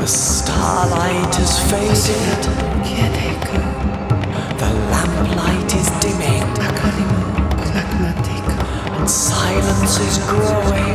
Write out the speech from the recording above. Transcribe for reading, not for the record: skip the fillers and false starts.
starlight is faded. The lamplight is dimming. And silence is growing.